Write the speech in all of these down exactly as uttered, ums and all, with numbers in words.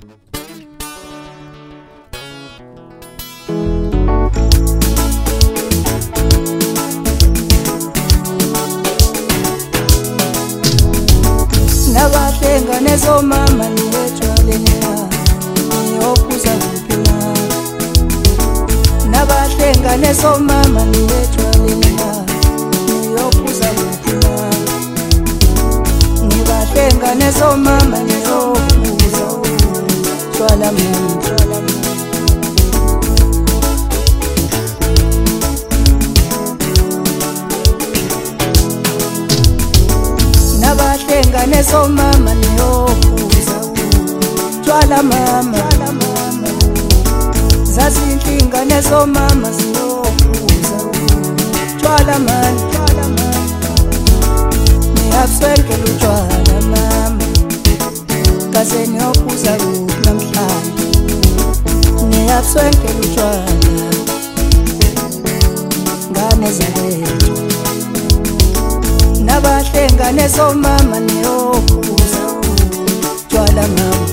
Nabahlengane zomama niyetshwaleni niyophuza kuphi na? Nabahlengane zomama niyetshwaleni niyophuza kuphi na? Nibahlengane zomama niyophuza tshwala mama. Nabahlengane zomama niyophuza tshwala mama. Zazinhlingane zomama ziyophuza tshwala mama. Niyabuswenkela utshwala mama, kaze niyophuza kuphi namhlanje? Niyabuswenkela utshwala ngane zalethu. Nabahlengane zomama niyophuza tshwala mama.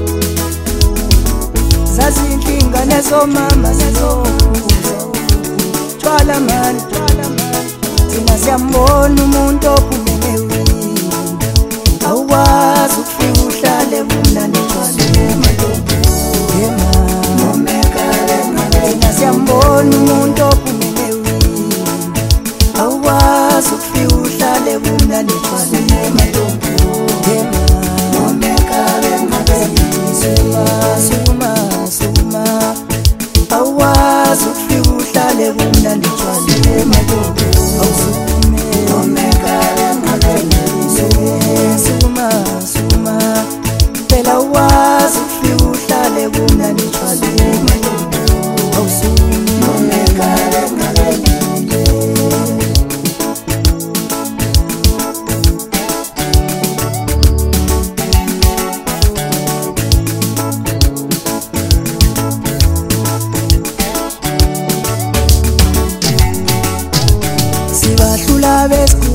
Zazinhlingane zomama ziyophuza tshwala mama. Thina siyambona umuntu ophumele wini, awukwazi ukufika uhlale kumnandi tshwala mama. Thina siyambona umuntu ophumele wini, awukwazi ukufika uhlale kumnandi tshwala mama. Sukuma, sukuma, awukwazi ukufika uhlale kumnandi tshwala mama. Awusukume, sukuma, sukuma, phela awukwazi ukufika uhlale kumnandi tshwala mama. Awusukume. Sibahlula besi